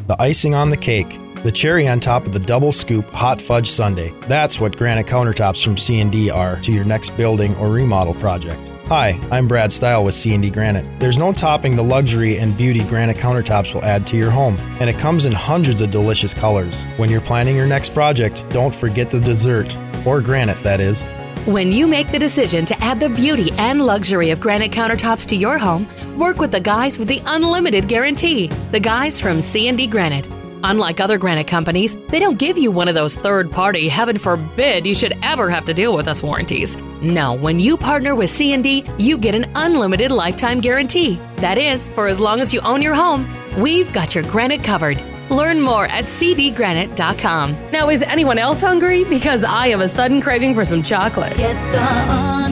the icing on the cake, the cherry on top of the double scoop hot fudge sundae. That's what granite countertops from C&D are to your next building or remodel project. Hi, I'm Brad Stile with C&D Granite. There's no topping the luxury and beauty granite countertops will add to your home, and it comes in hundreds of delicious colors. When you're planning your next project, don't forget the dessert, or granite, that is. When you make the decision to add the beauty and luxury of granite countertops to your home, work with the guys with the unlimited guarantee, the guys from C&D Granite. Unlike other granite companies, they don't give you one of those third-party, heaven forbid you should ever have to deal with us warranties. No, when you partner with C&D, you get an unlimited lifetime guarantee. That is, for as long as you own your home, we've got your granite covered. Learn more at cdgranite.com. Now, is anyone else hungry? Because I have a sudden craving for some chocolate. Get the